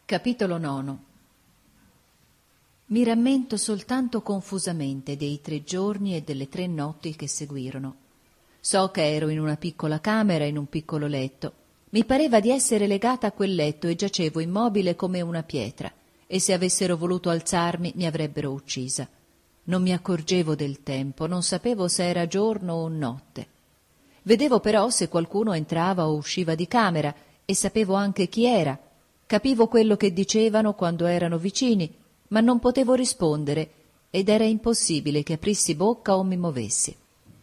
Capitolo 9. Mi rammento soltanto confusamente dei 3 giorni e delle 3 notti che seguirono. So che ero in una piccola camera, in un piccolo letto. Mi pareva di essere legata a quel letto e giacevo immobile come una pietra, e se avessero voluto alzarmi mi avrebbero uccisa. Non mi accorgevo del tempo, non sapevo se era giorno o notte. Vedevo però se qualcuno entrava o usciva di camera e sapevo anche chi era. Capivo quello che dicevano quando erano vicini, ma non potevo rispondere ed era impossibile che aprissi bocca o mi muovessi.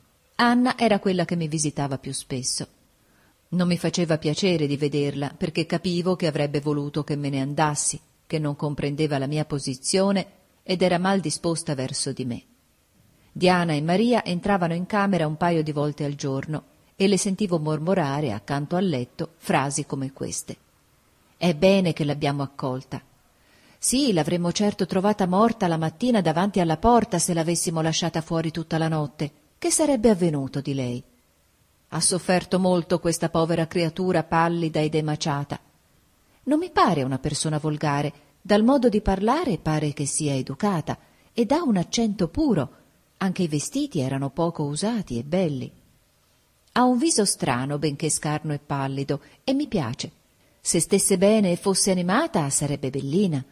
Anna era quella che mi visitava più spesso. Non mi faceva piacere di vederla perché capivo che avrebbe voluto che me ne andassi, che non comprendeva la mia posizione ed era mal disposta verso di me. Diana e Maria entravano in camera un paio di volte al giorno e le sentivo mormorare accanto al letto frasi come queste. «È bene che l'abbiamo accolta. Sì, l'avremmo certo trovata morta la mattina davanti alla porta se l'avessimo lasciata fuori tutta la notte. Che sarebbe avvenuto di lei? Ha sofferto molto questa povera creatura pallida ed emaciata. Non mi pare una persona volgare, dal modo di parlare pare che sia educata ed ha un accento puro, anche i vestiti erano poco usati e belli. Ha un viso strano, benché scarno e pallido, e mi piace. Se stesse bene e fosse animata, sarebbe bellina.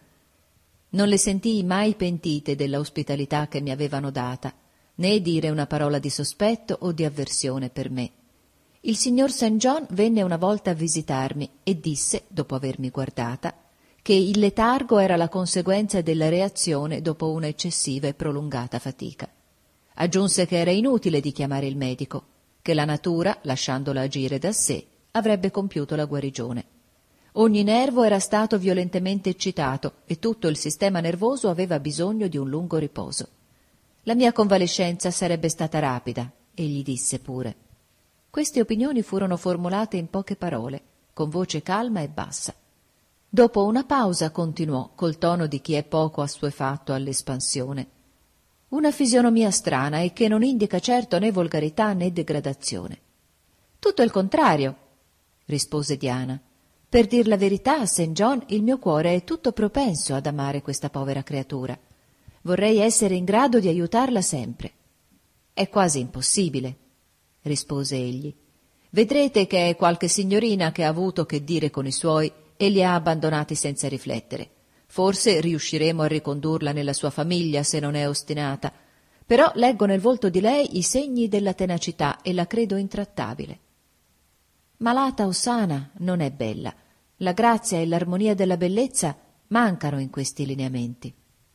Non le sentii mai pentite della ospitalità che mi avevano data, né dire una parola di sospetto o di avversione per me. Il signor St. John venne una volta a visitarmi e disse, dopo avermi guardata, che il letargo era la conseguenza della reazione dopo una eccessiva e prolungata fatica. Aggiunse che era inutile di chiamare il medico, che la natura, lasciandola agire da sé, avrebbe compiuto la guarigione. Ogni nervo era stato violentemente eccitato e tutto il sistema nervoso aveva bisogno di un lungo riposo. La mia convalescenza sarebbe stata rapida, egli disse pure. Queste opinioni furono formulate in poche parole, con voce calma e bassa. Dopo una pausa continuò, col tono di chi è poco assuefatto all'espansione. Una fisionomia strana e che non indica certo né volgarità né degradazione. Tutto il contrario, rispose Diana. Per dir la verità, St. John, il mio cuore è tutto propenso ad amare questa povera creatura. Vorrei essere in grado di aiutarla sempre. È quasi impossibile, rispose egli. Vedrete che è qualche signorina che ha avuto che dire con i suoi e li ha abbandonati senza riflettere. Forse riusciremo a ricondurla nella sua famiglia se non è ostinata, però leggo nel volto di lei i segni della tenacità e la credo intrattabile. Malata o sana non è bella. La grazia e l'armonia della bellezza mancano in questi lineamenti.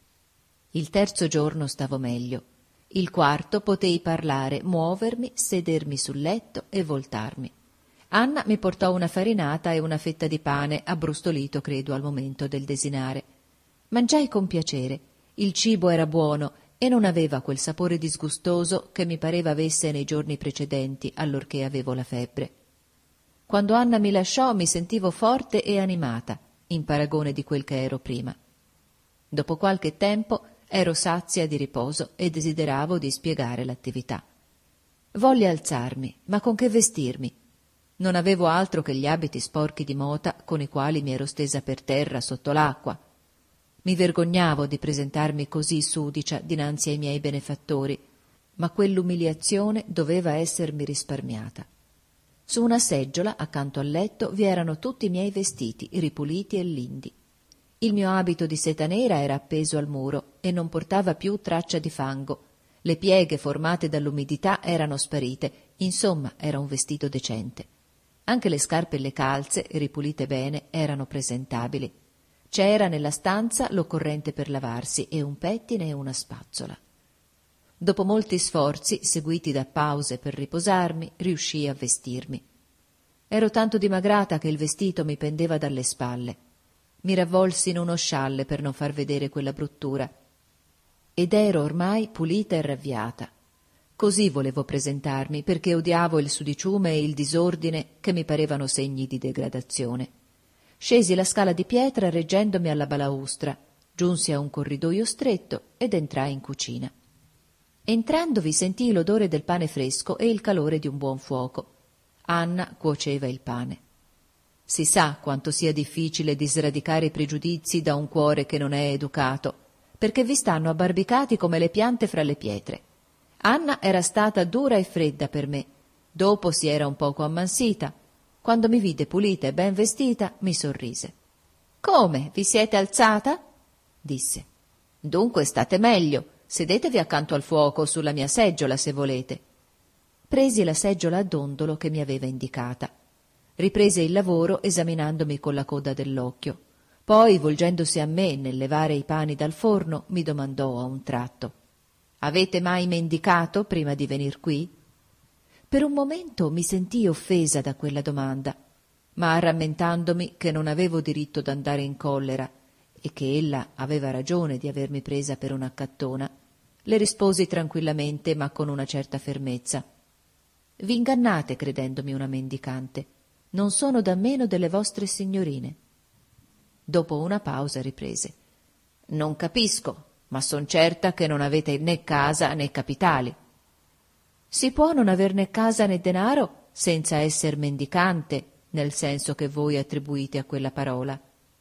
Il 3° giorno stavo meglio. Il 4° potei parlare, muovermi, sedermi sul letto e voltarmi. Anna mi portò una farinata e una fetta di pane, abbrustolito credo al momento del desinare. Mangiai con piacere. Il cibo era buono e non aveva quel sapore disgustoso che mi pareva avesse nei giorni precedenti, allorché avevo la febbre. Quando Anna mi lasciò mi sentivo forte e animata, in paragone di quel che ero prima. Dopo qualche tempo ero sazia di riposo e desideravo di spiegare l'attività. Volli alzarmi, ma con che vestirmi? Non avevo altro che gli abiti sporchi di mota con i quali mi ero stesa per terra sotto l'acqua. Mi vergognavo di presentarmi così sudicia dinanzi ai miei benefattori, ma quell'umiliazione doveva essermi risparmiata. Su una seggiola, accanto al letto, vi erano tutti i miei vestiti, ripuliti e lindi. Il mio abito di seta nera era appeso al muro e non portava più traccia di fango. Le pieghe formate dall'umidità erano sparite, insomma era un vestito decente. Anche le scarpe e le calze, ripulite bene, erano presentabili. C'era nella stanza l'occorrente per lavarsi e un pettine e una spazzola. Dopo molti sforzi, seguiti da pause per riposarmi, riuscii a vestirmi. Ero tanto dimagrata che il vestito mi pendeva dalle spalle. Mi ravvolsi in uno scialle per non far vedere quella bruttura. Ed ero ormai pulita e ravviata. Così volevo presentarmi, perché odiavo il sudiciume e il disordine che mi parevano segni di degradazione. Scesi la scala di pietra reggendomi alla balaustra, giunsi a un corridoio stretto ed entrai in cucina. Entrandovi sentii l'odore del pane fresco e il calore di un buon fuoco. Anna cuoceva il pane. Si sa quanto sia difficile di sradicare i pregiudizi da un cuore che non è educato, perché vi stanno abbarbicati come le piante fra le pietre. Anna era stata dura e fredda per me, dopo si era un poco ammansita. Quando mi vide pulita e ben vestita, mi sorrise. «Come, vi siete alzata?» disse. «Dunque state meglio, sedetevi accanto al fuoco sulla mia seggiola se volete». Presi la seggiola a dondolo che mi aveva indicata. Riprese il lavoro esaminandomi con la coda dell'occhio. Poi, volgendosi a me nel levare i pani dal forno, mi domandò a un tratto: «Avete mai mendicato prima di venir qui?» Per un momento mi sentii offesa da quella domanda, ma rammentandomi che non avevo diritto d'andare in collera e che ella aveva ragione di avermi presa per un'accattona, le risposi tranquillamente ma con una certa fermezza: «Vi ingannate credendomi una mendicante. Non sono da meno delle vostre signorine». Dopo una pausa riprese: «Non capisco, ma son certa che non avete né casa né capitali». «Si può non aver né casa né denaro senza esser mendicante, nel senso che voi attribuite a quella parola».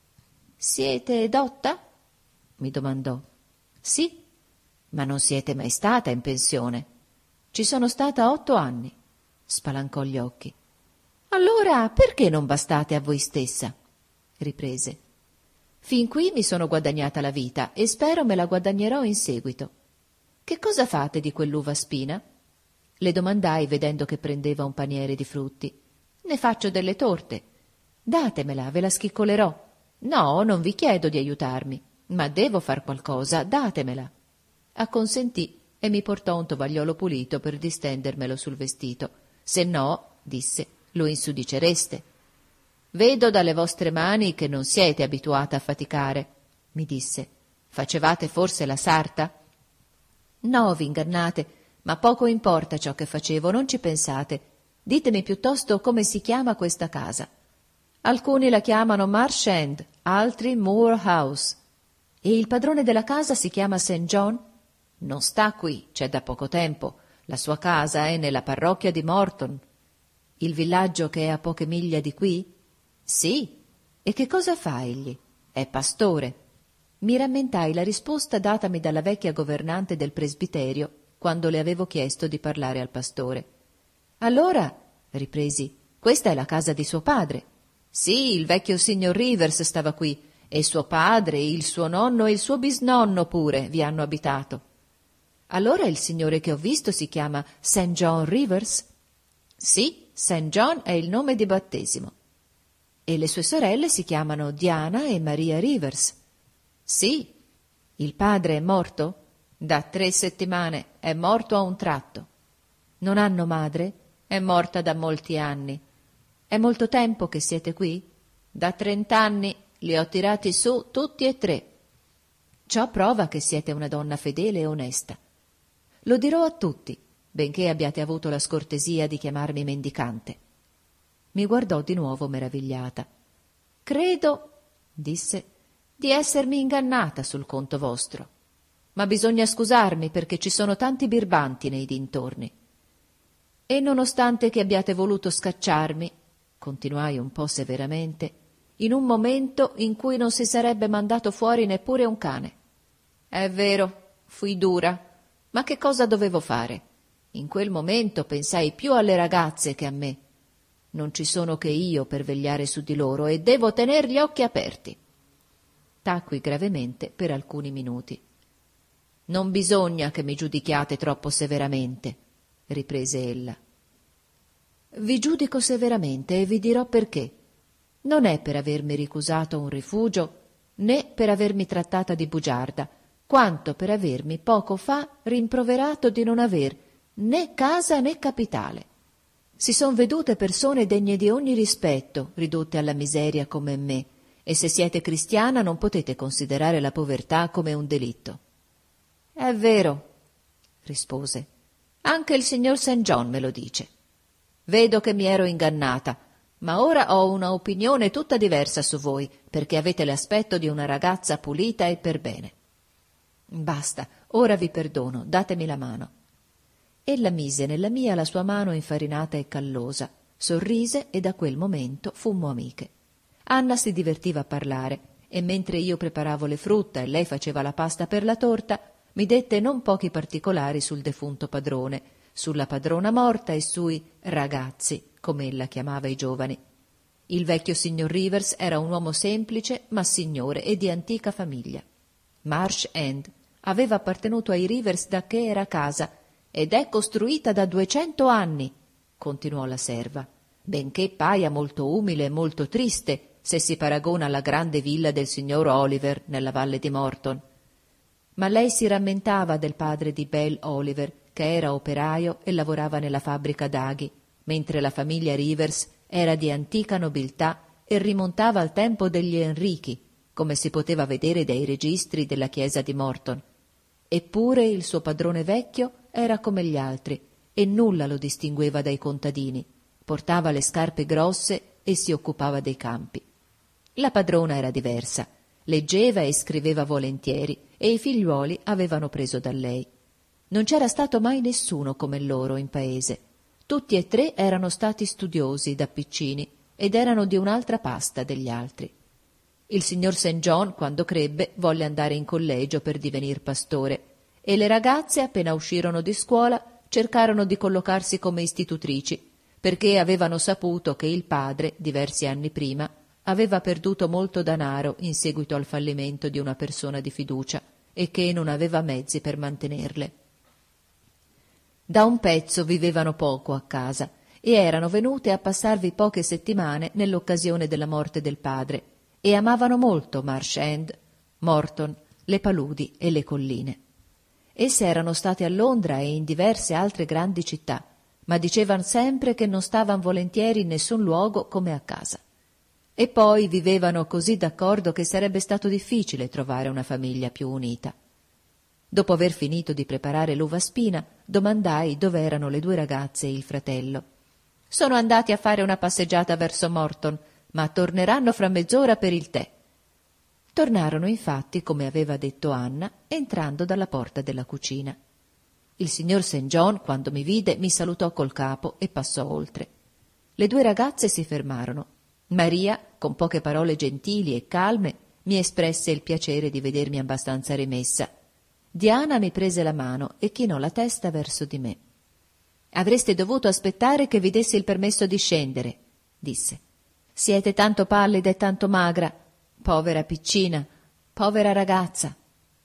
«Siete dotta?» mi domandò. «Sì, ma non siete mai stata in pensione». «Ci sono stata 8 anni». Spalancò gli occhi. «Allora perché non bastate a voi stessa?» riprese. «Fin qui mi sono guadagnata la vita e spero me la guadagnerò in seguito». «Che cosa fate di quell'uva spina?» le domandai vedendo che prendeva un paniere di frutti. «Ne faccio delle torte». «Datemela, ve la schiccolerò». «No, non vi chiedo di aiutarmi, ma devo far qualcosa, datemela». Acconsentì e mi portò un tovagliolo pulito per distendermelo sul vestito. «Se no», disse, «lo insudicereste». «Vedo dalle vostre mani che non siete abituata a faticare», mi disse. «Facevate forse la sarta?» «No, v'ingannate, ma poco importa ciò che facevo, non ci pensate. Ditemi piuttosto come si chiama questa casa». «Alcuni la chiamano Marsh End, altri Moor House». «E il padrone della casa si chiama St. John?» «Non sta qui, c'è da poco tempo. La sua casa è nella parrocchia di Morton». «Il villaggio che è a poche miglia di qui?» «Sì». «E che cosa fa egli?» «È pastore». Mi rammentai la risposta datami dalla vecchia governante del presbiterio quando le avevo chiesto di parlare al pastore. «Allora», ripresi, «questa è la casa di suo padre». «Sì, il vecchio signor Rivers stava qui, e suo padre, il suo nonno e il suo bisnonno pure vi hanno abitato». «Allora il signore che ho visto si chiama St. John Rivers?» «Sì, St. John è il nome di battesimo». «E le sue sorelle si chiamano Diana e Maria Rivers?» «Sì». «Il padre è morto?» «Da 3 settimane, è morto a un tratto». «Non hanno madre?» «È morta da molti anni». «È molto tempo che siete qui?» «Da 30 anni, li ho tirati su tutti e 3». «Ciò prova che siete una donna fedele e onesta». «Lo dirò a tutti, benché abbiate avuto la scortesia di chiamarmi mendicante». Mi guardò di nuovo meravigliata. «Credo», disse, «di essermi ingannata sul conto vostro. Ma bisogna scusarmi perché ci sono tanti birbanti nei dintorni». «E nonostante che abbiate voluto scacciarmi», continuai un po' severamente, «in un momento in cui non si sarebbe mandato fuori neppure un cane». «È vero, fui dura, ma che cosa dovevo fare? In quel momento pensai più alle ragazze che a me. Non ci sono che io per vegliare su di loro e devo tener gli occhi aperti». Tacqui gravemente per alcuni minuti. «Non bisogna che mi giudichiate troppo severamente», riprese ella. «Vi giudico severamente e vi dirò perché. Non è per avermi ricusato un rifugio, né per avermi trattata di bugiarda, quanto per avermi poco fa rimproverato di non aver né casa né capitale. Si son vedute persone degne di ogni rispetto, ridotte alla miseria come me, e se siete cristiana non potete considerare la povertà come un delitto». «È vero», rispose, «anche il signor St. John me lo dice. Vedo che mi ero ingannata, ma ora ho una opinione tutta diversa su voi, perché avete l'aspetto di una ragazza pulita e per bene». «Basta, ora vi perdono, datemi la mano». Ella mise nella mia la sua mano infarinata e callosa, sorrise e da quel momento fummo amiche. Anna si divertiva a parlare e mentre io preparavo le frutta e lei faceva la pasta per la torta, mi dette non pochi particolari sul defunto padrone, sulla padrona morta e sui ragazzi, come ella chiamava i giovani. Il vecchio signor Rivers era un uomo semplice ma signore e di antica famiglia. Marsh End aveva appartenuto ai Rivers da che era casa ed è costruita da 200 anni, continuò la serva, benché paia molto umile e molto triste se si paragona alla grande villa del signor Oliver nella valle di Morton. Ma lei si rammentava del padre di Belle Oliver, che era operaio e lavorava nella fabbrica d'aghi, mentre la famiglia Rivers era di antica nobiltà e rimontava al tempo degli Enrichi, come si poteva vedere dai registri della chiesa di Morton. Eppure il suo padrone vecchio era come gli altri e nulla lo distingueva dai contadini. Portava le scarpe grosse e si occupava dei campi. La padrona era diversa, leggeva e scriveva volentieri e i figliuoli avevano preso da lei. Non c'era stato mai nessuno come loro in paese. Tutti e tre erano stati studiosi da piccini ed erano di un'altra pasta degli altri. Il signor St. John, quando crebbe, volle andare in collegio per divenir pastore e le ragazze, appena uscirono di scuola, cercarono di collocarsi come istitutrici, perché avevano saputo che il padre, diversi anni prima, aveva perduto molto danaro in seguito al fallimento di una persona di fiducia e che non aveva mezzi per mantenerle. Da un pezzo vivevano poco a casa e erano venute a passarvi poche settimane nell'occasione della morte del padre e amavano molto Marsh End, Morton, le paludi e le colline. Esse erano state a Londra e in diverse altre grandi città, ma dicevan sempre che non stavan volentieri in nessun luogo come a casa. E poi vivevano così d'accordo che sarebbe stato difficile trovare una famiglia più unita. Dopo aver finito di preparare l'uva spina, domandai dove erano le due ragazze e il fratello. «Sono andati a fare una passeggiata verso Morton, ma torneranno fra mezz'ora per il tè». Tornarono infatti, come aveva detto Anna, entrando dalla porta della cucina. Il signor St. John, quando mi vide, mi salutò col capo e passò oltre. Le due ragazze si fermarono. Maria, con poche parole gentili e calme, mi espresse il piacere di vedermi abbastanza rimessa. Diana mi prese la mano e chinò la testa verso di me. «Avreste dovuto aspettare che vi dessi il permesso di scendere», disse. «Siete tanto pallida e tanto magra. Povera piccina, povera ragazza».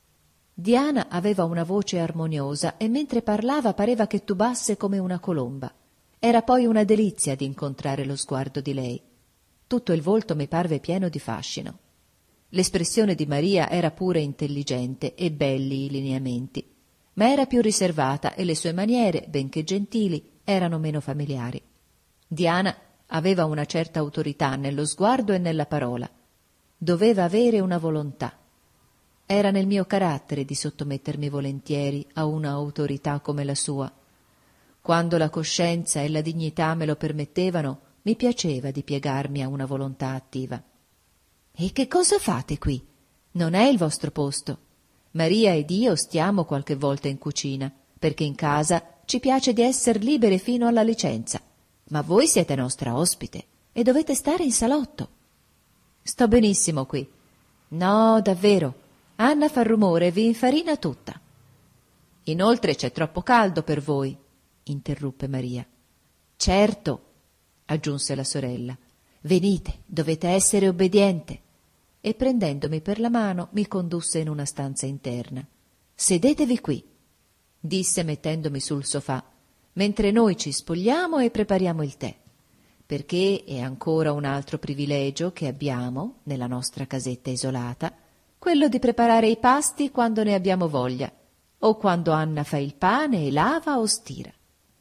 Diana aveva una voce armoniosa e mentre parlava pareva che tubasse come una colomba. Era poi una delizia di incontrare lo sguardo di lei. Tutto il volto mi parve pieno di fascino. L'espressione di Maria era pure intelligente e belli i lineamenti, ma era più riservata e le sue maniere, benché gentili, erano meno familiari. Diana aveva una certa autorità nello sguardo e nella parola. Doveva avere una volontà. Era nel mio carattere di sottomettermi volentieri a una autorità come la sua. Quando la coscienza e la dignità me lo permettevano, mi piaceva di piegarmi a una volontà attiva. «E che cosa fate qui? Non è il vostro posto. Maria ed io stiamo qualche volta in cucina, perché in casa ci piace di esser libere fino alla licenza. Ma voi siete nostra ospite e dovete stare in salotto». «Sto benissimo qui». «No, davvero. Anna fa rumore e vi infarina tutta». «Inoltre c'è troppo caldo per voi», interruppe Maria. «Certo», aggiunse la sorella. «Venite, dovete essere obbediente». E prendendomi per la mano mi condusse in una stanza interna. «Sedetevi qui», disse mettendomi sul sofà, mentre noi ci spogliamo e prepariamo il tè, perché è ancora un altro privilegio che abbiamo nella nostra casetta isolata, quello di preparare i pasti quando ne abbiamo voglia, o quando Anna fa il pane e lava o stira.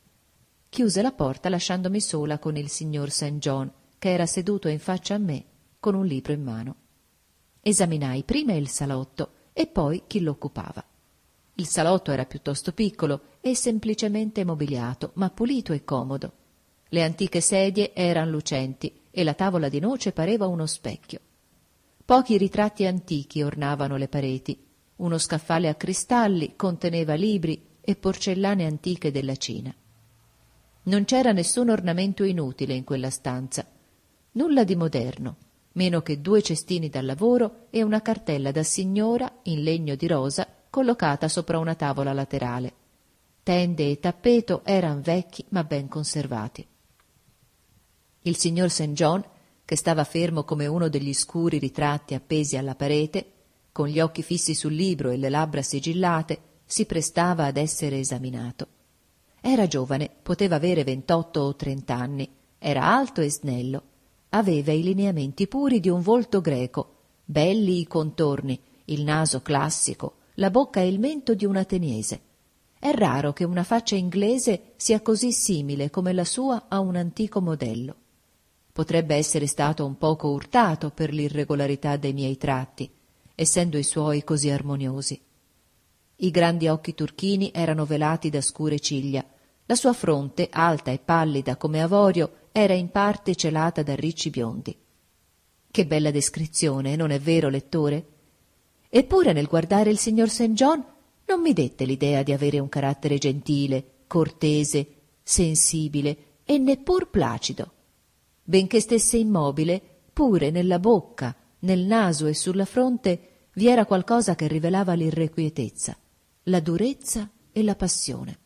Chiuse la porta lasciandomi sola con il signor St. John, che era seduto in faccia a me con un libro in mano. Esaminai prima il salotto e poi chi lo occupava. Il salotto era piuttosto piccolo e semplicemente mobiliato, ma pulito e comodo. Le antiche sedie eran lucenti e la tavola di noce pareva uno specchio. Pochi ritratti antichi ornavano le pareti. Uno scaffale a cristalli conteneva libri e porcellane antiche della Cina. Non c'era nessun ornamento inutile in quella stanza, nulla di moderno, meno che 2 cestini da lavoro e una cartella da signora in legno di rosa collocata sopra una tavola laterale. Tende e tappeto eran vecchi ma ben conservati. Il signor St. John, che stava fermo come uno degli scuri ritratti appesi alla parete, con gli occhi fissi sul libro e le labbra sigillate, si prestava ad essere esaminato. Era giovane, poteva avere 28 o 30 anni, era alto e snello, aveva i lineamenti puri di un volto greco, belli i contorni, il naso classico, la bocca e il mento di un ateniese. È raro che una faccia inglese sia così simile come la sua a un antico modello. Potrebbe essere stato un poco urtato per l'irregolarità dei miei tratti, essendo i suoi così armoniosi. I grandi occhi turchini erano velati da scure ciglia, la sua fronte, alta e pallida come avorio, era in parte celata da ricci biondi. Che bella descrizione, non è vero, lettore? Eppure nel guardare il signor St. John non mi dette l'idea di avere un carattere gentile, cortese, sensibile e neppur placido. Benché stesse immobile, pure nella bocca, nel naso e sulla fronte vi era qualcosa che rivelava l'irrequietezza, la durezza e la passione.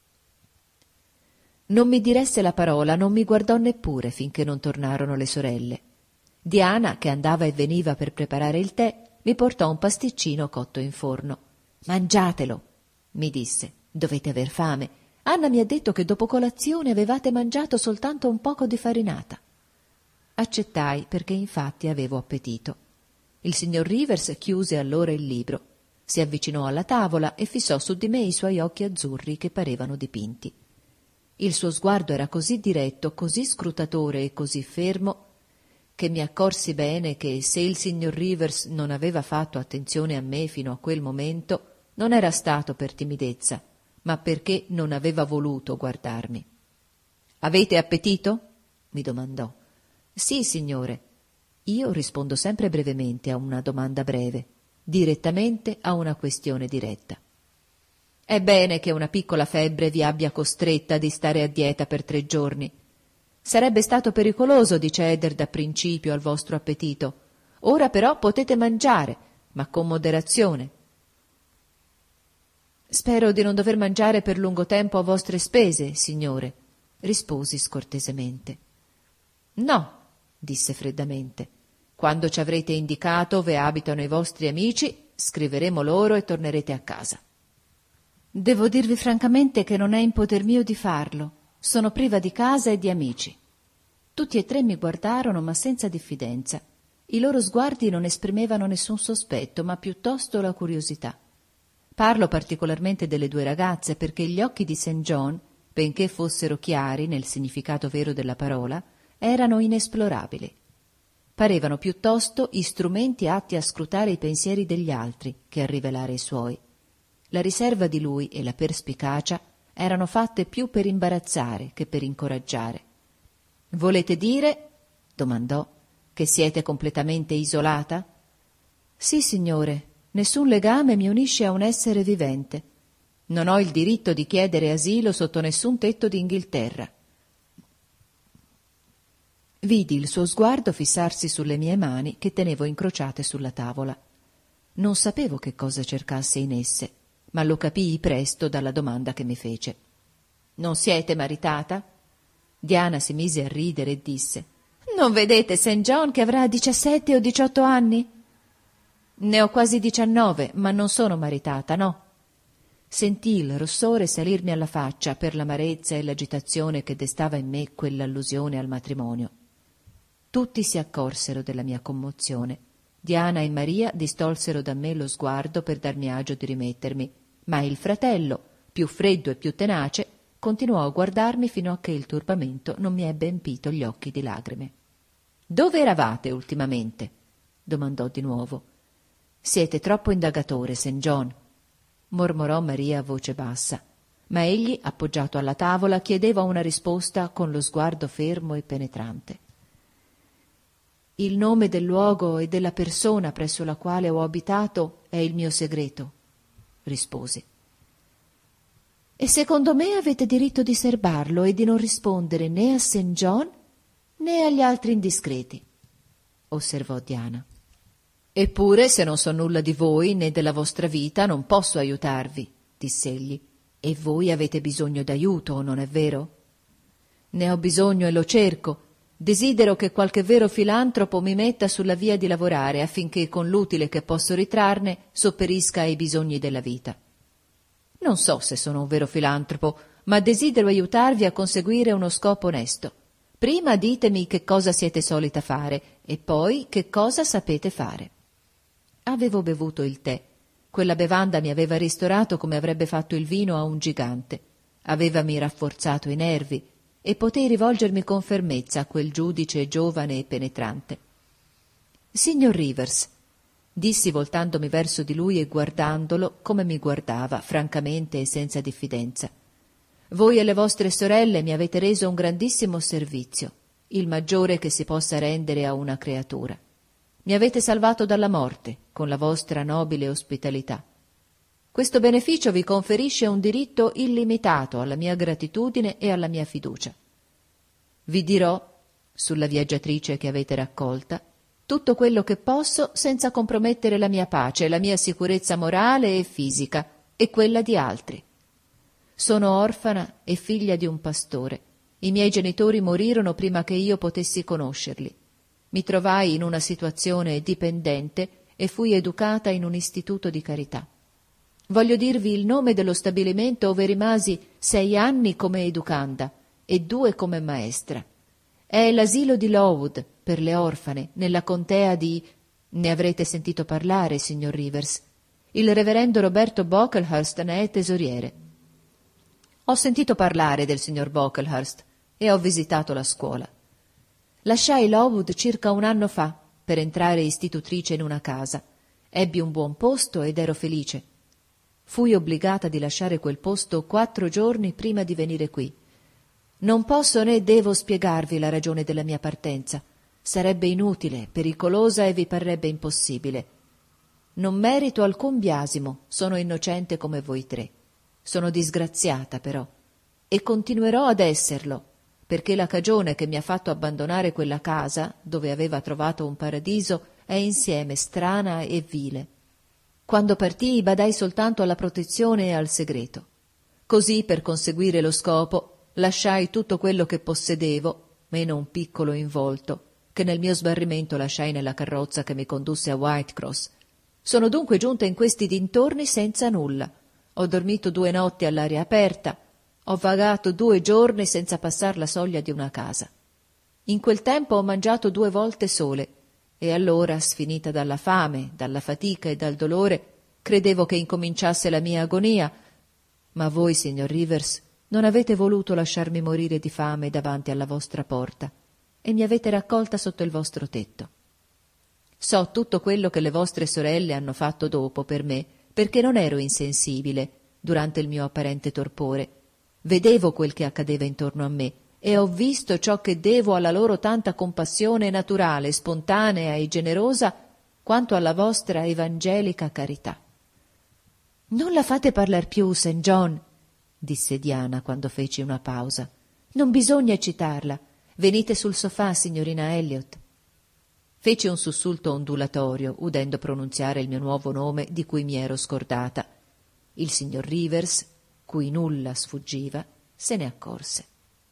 Non mi diresse la parola, non mi guardò neppure finché non tornarono le sorelle. Diana, che andava e veniva per preparare il tè, mi portò un pasticcino cotto in forno. «Mangiatelo», mi disse, «dovete aver fame. Anna mi ha detto che dopo colazione avevate mangiato soltanto un poco di farinata». Accettai, perché infatti avevo appetito. Il signor Rivers chiuse allora il libro, si avvicinò alla tavola e fissò su di me i suoi occhi azzurri che parevano dipinti. Il suo sguardo era così diretto, così scrutatore e così fermo, che mi accorsi bene che se il signor Rivers non aveva fatto attenzione a me fino a quel momento, non era stato per timidezza, ma perché non aveva voluto guardarmi. «Avete appetito?» mi domandò. «Sì, signore». Io rispondo sempre brevemente a una domanda breve, direttamente a una questione diretta. «È bene che una piccola febbre vi abbia costretta di stare a dieta per 3 giorni. Sarebbe stato pericoloso di cedere da principio al vostro appetito. Ora però potete mangiare, ma con moderazione». «Spero di non dover mangiare per lungo tempo a vostre spese, signore», risposi scortesemente. «No», disse freddamente. «Quando ci avrete indicato dove abitano i vostri amici, scriveremo loro e tornerete a casa». «Devo dirvi francamente che non è in poter mio di farlo. Sono priva di casa e di amici». Tutti e 3 mi guardarono, ma senza diffidenza. I loro sguardi non esprimevano nessun sospetto, ma piuttosto la curiosità. Parlo particolarmente delle 2 ragazze, perché gli occhi di St. John, benché fossero chiari nel significato vero della parola, erano inesplorabili. Parevano piuttosto strumenti atti a scrutare i pensieri degli altri che a rivelare i suoi. La riserva di lui e la perspicacia erano fatte più per imbarazzare che per incoraggiare. «Volete dire», domandò, «che siete completamente isolata?» «Sì, signore, nessun legame mi unisce a un essere vivente. Non ho il diritto di chiedere asilo sotto nessun tetto d'Inghilterra». Vidi il suo sguardo fissarsi sulle mie mani che tenevo incrociate sulla tavola. Non sapevo che cosa cercasse in esse, ma lo capii presto dalla domanda che mi fece. «Non siete maritata?» Diana si mise a ridere e disse: «Non vedete St. John che avrà 17 o 18 anni?» «Ne ho quasi 19, ma non sono maritata, no». Sentii il rossore salirmi alla faccia per l'amarezza e l'agitazione che destava in me quell'allusione al matrimonio. Tutti si accorsero della mia commozione. Diana e Maria distolsero da me lo sguardo per darmi agio di rimettermi, ma il fratello, più freddo e più tenace, continuò a guardarmi fino a che il turbamento non mi ebbe empito gli occhi di lagrime. «Dove eravate ultimamente?» domandò di nuovo. «Siete troppo indagatore, St. John», mormorò Maria a voce bassa, ma egli, appoggiato alla tavola, chiedeva una risposta con lo sguardo fermo e penetrante. «Il nome del luogo e della persona presso la quale ho abitato è il mio segreto», risposi. E secondo me avete diritto di serbarlo e di non rispondere né a St. John né agli altri indiscreti, osservò Diana. Eppure, se non so nulla di voi né della vostra vita, non posso aiutarvi, diss'egli. E voi avete bisogno d'aiuto, non è vero? Ne ho bisogno e lo cerco. Desidero che qualche vero filantropo mi metta sulla via di lavorare affinché con l'utile che posso ritrarne sopperisca ai bisogni della vita. Non so se sono un vero filantropo, ma desidero aiutarvi a conseguire uno scopo onesto. Prima ditemi che cosa siete solita fare e poi che cosa sapete fare. Avevo bevuto il tè. Quella bevanda mi aveva ristorato come avrebbe fatto il vino a un gigante. Avevami rafforzato i nervi e potei rivolgermi con fermezza a quel giudice giovane e penetrante. Signor Rivers, dissi voltandomi verso di lui e guardandolo come mi guardava, francamente e senza diffidenza. Voi e le vostre sorelle mi avete reso un grandissimo servizio, il maggiore che si possa rendere a una creatura. Mi avete salvato dalla morte con la vostra nobile ospitalità. Questo beneficio vi conferisce un diritto illimitato alla mia gratitudine e alla mia fiducia. Vi dirò, sulla viaggiatrice che avete raccolta, tutto quello che posso senza compromettere la mia pace, la mia sicurezza morale e fisica e quella di altri. Sono orfana e figlia di un pastore. I miei genitori morirono prima che io potessi conoscerli. Mi trovai in una situazione dipendente e fui educata in un istituto di carità. Voglio dirvi il nome dello stabilimento ove rimasi 6 anni come educanda e 2 come maestra. È l'asilo di Lowood per le orfane, nella contea di... Ne avrete sentito parlare, signor Rivers. Il reverendo Roberto Brocklehurst ne è tesoriere. Ho sentito parlare del signor Brocklehurst e ho visitato la scuola. Lasciai Lowood circa 1 anno fa per entrare istitutrice in una casa. Ebbi un buon posto ed ero felice. Fui obbligata di lasciare quel posto 4 giorni prima di venire qui. Non posso né devo spiegarvi la ragione della mia partenza. Sarebbe inutile, pericolosa e vi parrebbe impossibile. Non merito alcun biasimo, sono innocente come voi 3. Sono disgraziata però, e continuerò ad esserlo, perché la cagione che mi ha fatto abbandonare quella casa, dove aveva trovato un paradiso, è insieme strana e vile. Quando partii badai soltanto alla protezione e al segreto. Così, per conseguire lo scopo, lasciai tutto quello che possedevo, meno un piccolo involto, che nel mio sbarrimento lasciai nella carrozza che mi condusse a Whitecross. Sono dunque giunta in questi dintorni senza nulla. Ho dormito 2 notti all'aria aperta, ho vagato 2 giorni senza passar la soglia di una casa. In quel tempo ho mangiato 2 volte sole, e allora, sfinita dalla fame, dalla fatica e dal dolore, credevo che incominciasse la mia agonia, ma voi, signor Rivers, non avete voluto lasciarmi morire di fame davanti alla vostra porta e mi avete raccolta sotto il vostro tetto. So tutto quello che le vostre sorelle hanno fatto dopo per me, perché non ero insensibile durante il mio apparente torpore. Vedevo quel che accadeva intorno a me e ho visto ciò che devo alla loro tanta compassione naturale, spontanea e generosa quanto alla vostra evangelica carità. «Non la fate parlar più, St. John», disse Diana quando feci una pausa. «Non bisogna eccitarla. Venite sul sofà, signorina Elliot». Feci un sussulto ondulatorio, udendo pronunziare il mio nuovo nome di cui mi ero scordata. Il signor Rivers, cui nulla sfuggiva, se ne accorse.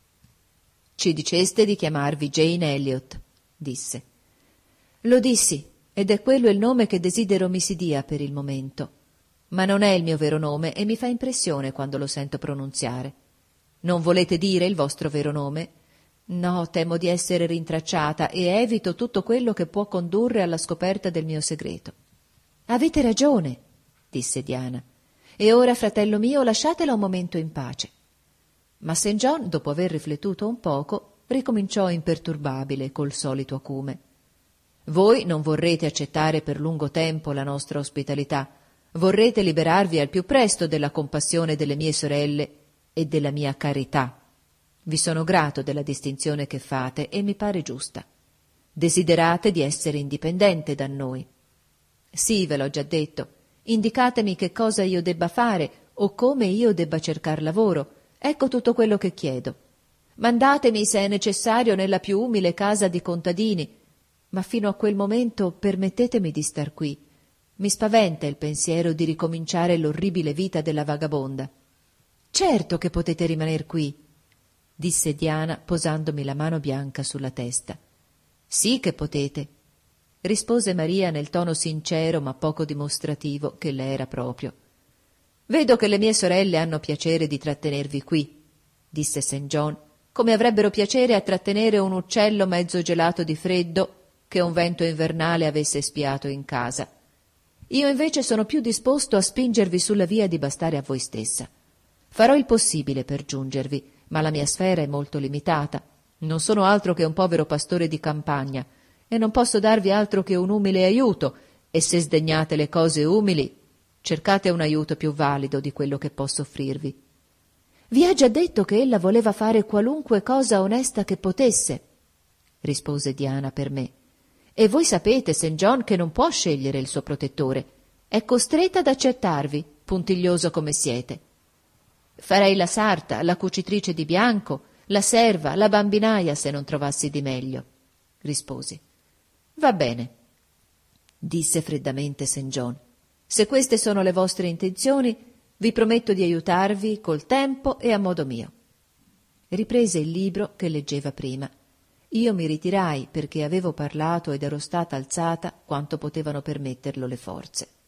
«Ci diceste di chiamarvi Jane Elliot», disse. «Lo dissi, ed è quello il nome che desidero mi si dia per il momento. Ma non è il mio vero nome e mi fa impressione quando lo sento pronunziare. Non volete dire il vostro vero nome? No, temo di essere rintracciata e evito tutto quello che può condurre alla scoperta del mio segreto». «Avete ragione», disse Diana. «E ora, fratello mio, lasciatela un momento in pace». Ma St. John, dopo aver riflettuto un poco, ricominciò imperturbabile col solito acume. «Voi non vorrete accettare per lungo tempo la nostra ospitalità. Vorrete liberarvi al più presto della compassione delle mie sorelle e della mia carità. Vi sono grato della distinzione che fate e mi pare giusta. Desiderate di essere indipendente da noi. Sì, ve l'ho già detto. Indicatemi che cosa io debba fare o come io debba cercar lavoro. Ecco tutto quello che chiedo. Mandatemi, se è necessario, nella più umile casa di contadini, ma fino a quel momento permettetemi di star qui. Mi spaventa il pensiero di ricominciare l'orribile vita della vagabonda. Certo che potete rimaner qui, disse Diana posandomi la mano bianca sulla testa. Sì che potete, rispose Maria nel tono sincero ma poco dimostrativo che le era proprio. Vedo che le mie sorelle hanno piacere di trattenervi qui, disse St. John, come avrebbero piacere a trattenere un uccello mezzo gelato di freddo che un vento invernale avesse spiato in casa. Io invece sono più disposto a spingervi sulla via di bastare a voi stessa. Farò il possibile per giungervi, ma la mia sfera è molto limitata. Non sono altro che un povero pastore di campagna e non posso darvi altro che un umile aiuto, e se sdegnate le cose umili, cercate un aiuto più valido di quello che posso offrirvi. Vi ha già detto che ella voleva fare qualunque cosa onesta che potesse, rispose Diana per me. E voi sapete, St. John, che non può scegliere il suo protettore. È costretta ad accettarvi, puntiglioso come siete. Farei la sarta, la cucitrice di bianco, la serva, la bambinaia, se non trovassi di meglio, risposi. Va bene, disse freddamente St. John. Se queste sono le vostre intenzioni, vi prometto di aiutarvi col tempo e a modo mio. Riprese il libro che leggeva prima. Io mi ritirai perché avevo parlato ed ero stata alzata quanto potevano permetterlo le forze.